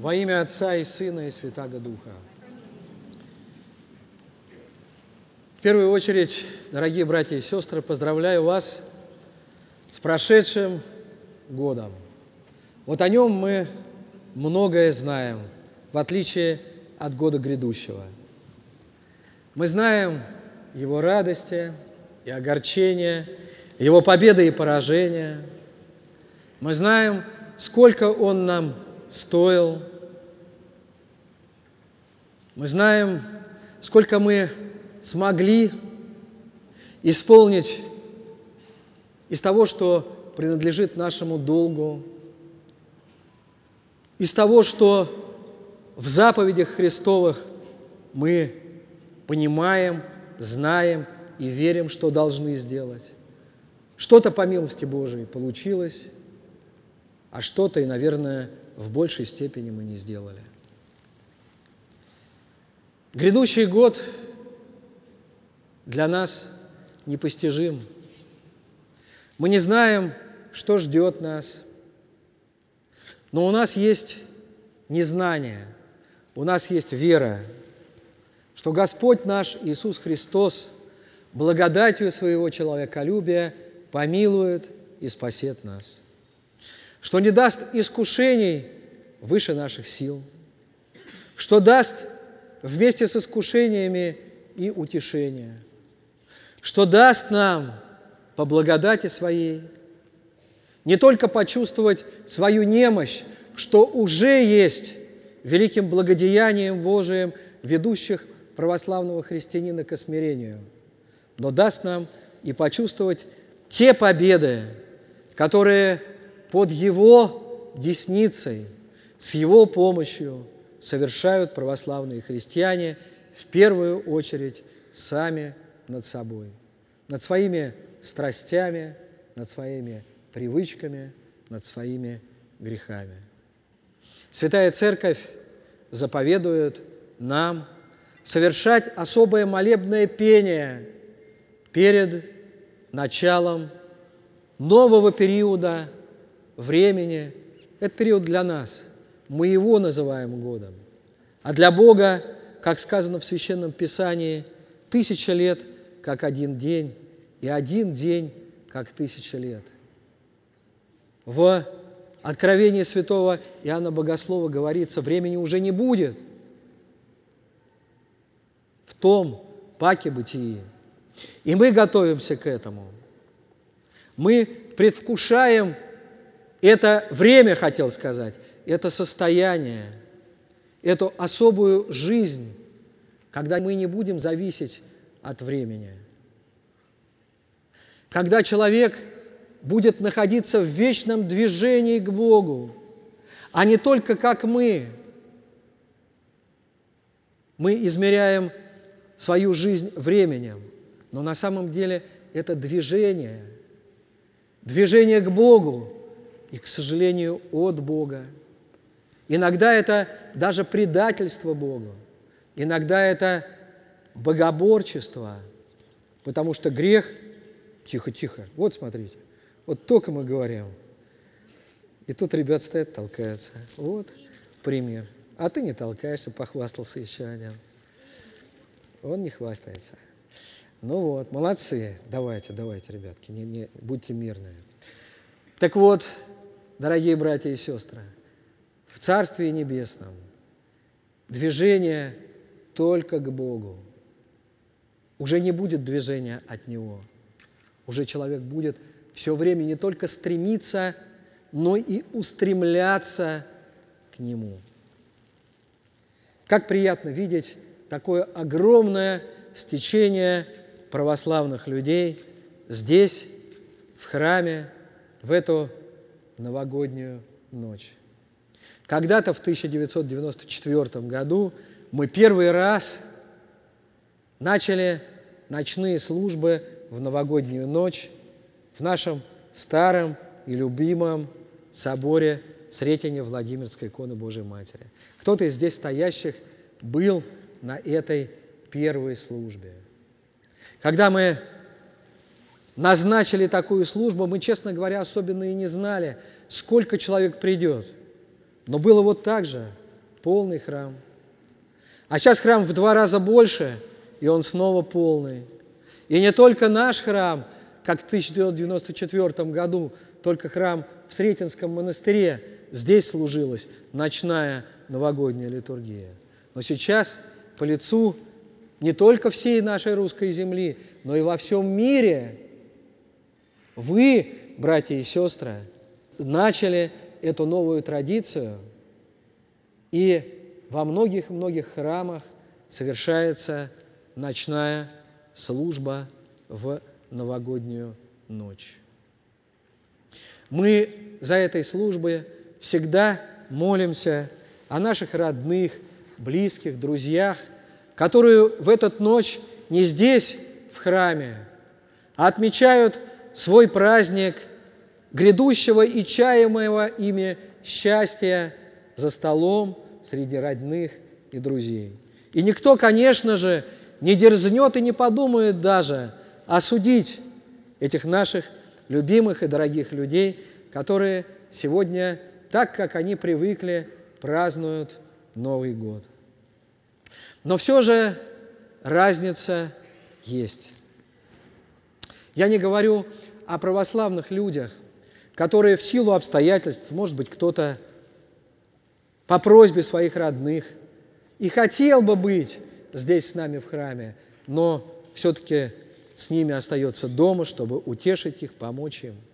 Во имя Отца и Сына и Святаго Духа. В первую очередь, дорогие братья и сестры, поздравляю вас с прошедшим годом. Вот о нем мы многое знаем, в отличие от года грядущего. Мы знаем его радости и огорчения, его победы и поражения. Мы знаем, сколько он нам стоил. Мы знаем, сколько мы смогли исполнить из того, что принадлежит нашему долгу, из того, что в заповедях Христовых мы понимаем, знаем и верим, что должны сделать. Что-то по милости Божией получилось, а что-то, и, наверное, в большей степени мы не сделали. Грядущий год для нас непостижим. Мы не знаем, что ждет нас, но у нас есть незнание, у нас есть вера, что Господь наш Иисус Христос благодатью своего человеколюбия помилует и спасет нас, что не даст искушений выше наших сил, что даст вместе с искушениями и утешение, что даст нам по благодати Своей не только почувствовать свою немощь, что уже есть великим благодеянием Божиим, ведущих православного христианина к смирению, но даст нам и почувствовать те победы, которые под Его десницей, с Его помощью совершают православные христиане, в первую очередь сами над собой, над своими страстями, над своими привычками, над своими грехами. Святая Церковь заповедует нам совершать особое молебное пение перед началом нового периода времени. Это период для нас. Мы его называем годом. А для Бога, как сказано в Священном Писании, 1000 лет, как один день, и один день, как 1000 лет. В Откровении святого Иоанна Богослова говорится, времени уже не будет в том паке бытии. И мы готовимся к этому. Мы предвкушаем это время, хотел сказать, это состояние, эту особую жизнь, когда мы не будем зависеть от времени. Когда человек будет находиться в вечном движении к Богу, а не только как мы. Мы измеряем свою жизнь временем, но на самом деле это движение к Богу и, к сожалению, от Бога. Иногда это даже предательство Богу, иногда это богоборчество, потому что грех, тихо, вот смотрите, вот только мы говорим, и тут ребят стоят, толкаются. Вот пример. А ты не толкаешься, похвастался еще один. Он не хвастается. Ну вот, молодцы. Давайте, ребятки, не будьте мирные. Так вот, дорогие братья и сестры, в Царстве Небесном движение только к Богу. Уже не будет движения от Него. Уже человек будет все время не только стремиться, но и устремляться к Нему. Как приятно видеть такое огромное стечение православных людей здесь, в храме, в эту новогоднюю ночь. Когда-то в 1994 году мы первый раз начали ночные службы в новогоднюю ночь в нашем старом и любимом соборе Сретения Владимирской иконы Божией Матери. Кто-то из здесь стоящих был на этой первой службе. Когда мы назначили такую службу, мы, честно говоря, особенно и не знали, сколько человек придет. Но было вот так же. полный храм. А сейчас храм в 2 раза больше, и он снова полный. И не только наш храм, как в 1994 году, только храм в Сретенском монастыре, здесь служилась ночная новогодняя литургия. Но сейчас по лицу не только всей нашей русской земли, но и во всем мире вы, братья и сестры, начали эту новую традицию, и во многих-многих храмах совершается ночная служба в новогоднюю ночь. Мы за этой службой всегда молимся о наших родных, близких, друзьях, которые в эту ночь не здесь, в храме, а отмечают свой праздник грядущего и чаемого ими счастья за столом среди родных и друзей. И никто, конечно же, не дерзнет и не подумает даже осудить этих наших любимых и дорогих людей, которые сегодня, так как они привыкли, празднуют Новый год. Но все же разница есть. Я не говорю о православных людях, которые в силу обстоятельств, может быть, кто-то по просьбе своих родных и хотел бы быть здесь с нами в храме, но все-таки с ними остается дома, чтобы утешить их, помочь им.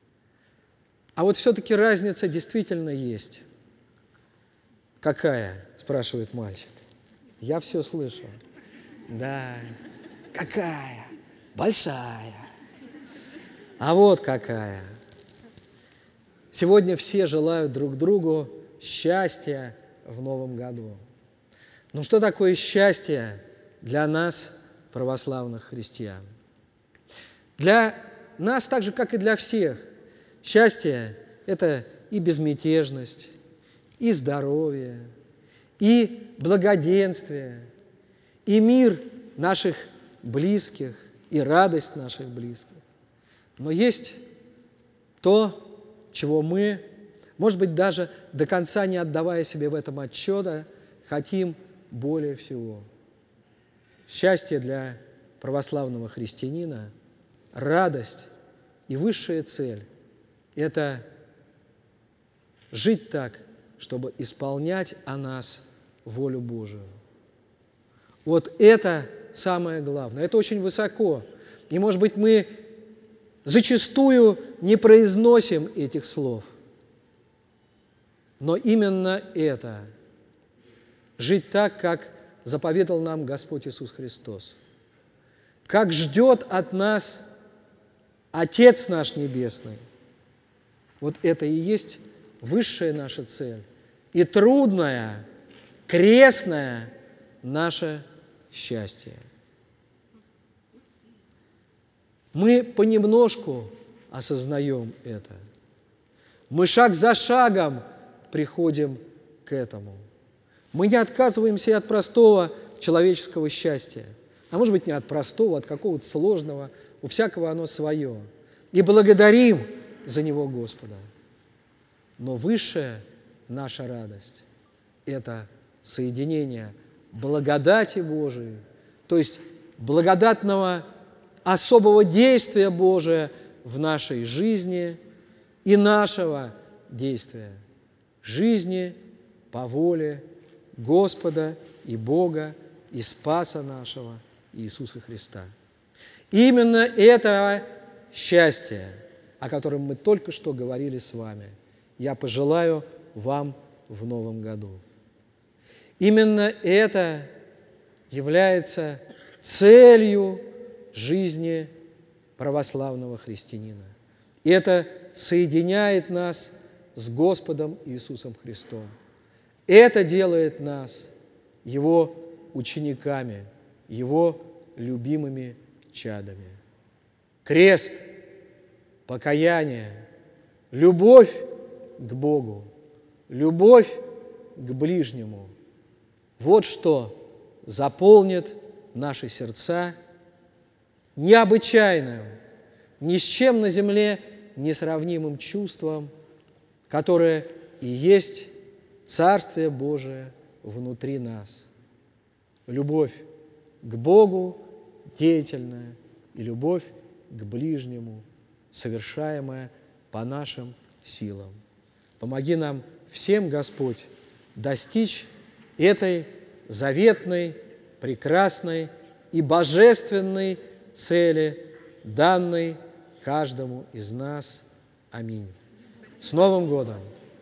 А вот все-таки разница действительно есть. Какая? Спрашивает мальчик. Я все слышу. Да, какая? Большая. А вот какая. Сегодня все желают друг другу счастья в Новом году. Но что такое счастье для нас, православных христиан? Для нас, так же, как и для всех, счастье – это и безмятежность, и здоровье, и благоденствие, и мир наших близких, и радость наших близких. Но есть то, чего мы, может быть, даже до конца не отдавая себе в этом отчета, хотим более всего. Счастье для православного христианина, радость и высшая цель – это жить так, чтобы исполнять о нас волю Божию. Вот это самое главное. Это очень высоко. И, может быть, мы зачастую не произносим этих слов. Но именно это – жить так, как заповедал нам Господь Иисус Христос. Как ждет от нас Отец наш Небесный. Вот это и есть высшая наша цель. И трудная, крестная наше счастье. Мы понемножку осознаем это. Мы шаг за шагом приходим к этому. Мы не отказываемся и от простого человеческого счастья. А может быть, не от простого, от какого-то сложного. У всякого оно свое. И благодарим за него Господа. Но высшая наша радость – это соединение благодати Божией, то есть благодатного особого действия Божия в нашей жизни и нашего действия, жизни по воле Господа и Бога и Спаса нашего Иисуса Христа. Именно это счастье, о котором мы только что говорили с вами, я пожелаю вам в новом году. Именно это является целью жизни православного христианина. И это соединяет нас с Господом Иисусом Христом. Это делает нас Его учениками, Его любимыми чадами. Крест, покаяние, любовь к Богу, любовь к ближнему. Вот что заполнит наши сердца необычайным, ни с чем на земле несравнимым чувством, которое и есть Царствие Божие внутри нас. Любовь к Богу деятельная и любовь к ближнему, совершаемая по нашим силам. Помоги нам всем, Господь, достичь этой заветной, прекрасной и божественной цели, данной каждому из нас. Аминь. С Новым годом!